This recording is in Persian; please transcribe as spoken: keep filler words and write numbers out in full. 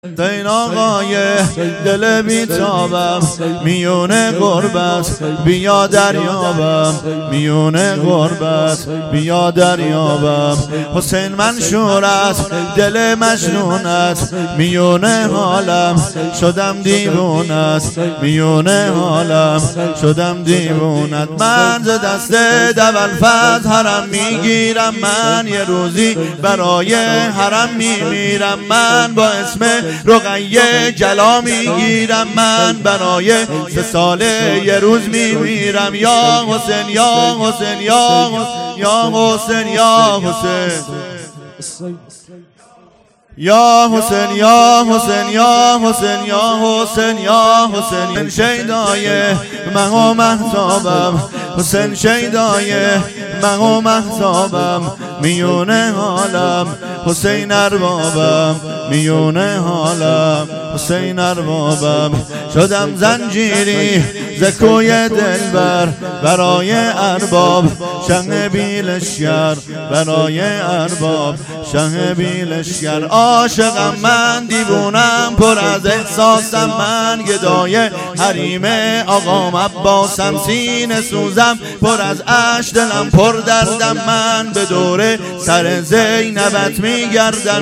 این آقای دل بیتابم میونه غربت بیا دریابم، میونه غربت بیا دریابم. حسین منشورت دل مجنونت میونه حالم شدم دیوونت، میونه حالم شدم دیوونت. من ز دست دولفت حرم میگیرم، من یه روزی برای حرم میمیرم. من با اسم رقیه جلا میگیرم، من برای سه ساله یه روز میمیرم. یا حسین یا حسین یا حسین یا حسین یا حسین یا حسین یا حسین یا حسین یا حسین یا حسین. شیدای من و مهتابم، حسین شیدای من و مهتابم میونه حالم. حسین اربابم میونه حالم، حسین اربابم. شدم زنجیری ز کوی دلبر برای ارباب، شه بیلشگر برای ارباب، شه بیلشگر. عاشقم من دیوونم پر از احساسم، من گدای حریم آقام عباسم. سینه سوزم پر از اشک، دلم پر دردم، من به دور سر زینبت میگردم.